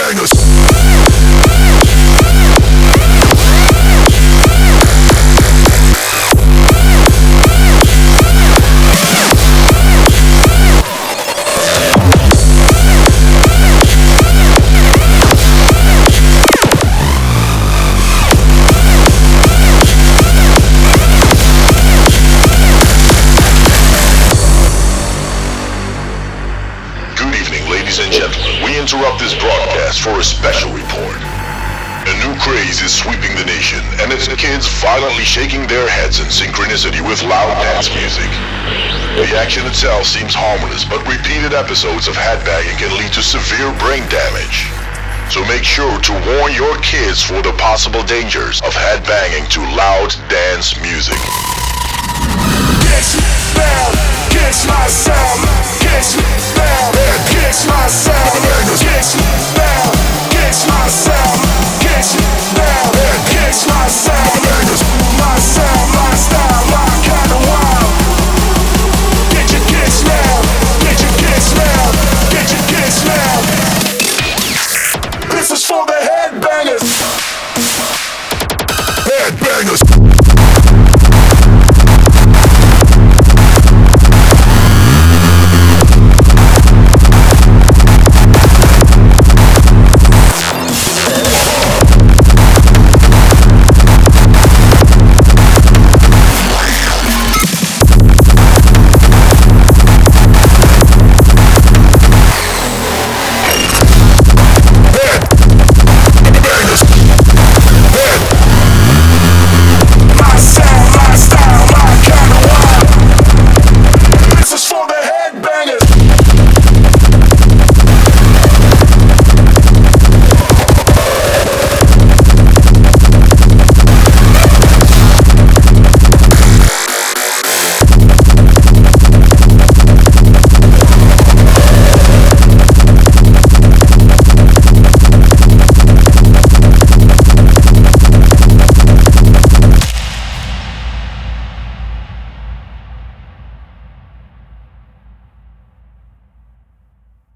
Interrupt this broadcast for a special report. A new craze is sweeping the nation, and it's kids violently shaking their heads in synchronicity with loud dance music. The action itself seems harmless, but repeated episodes of headbanging can lead to severe brain damage. So make sure to warn your kids for the possible dangers of headbanging to loud dance music. Catch my sound, catch my sound, catch my sound.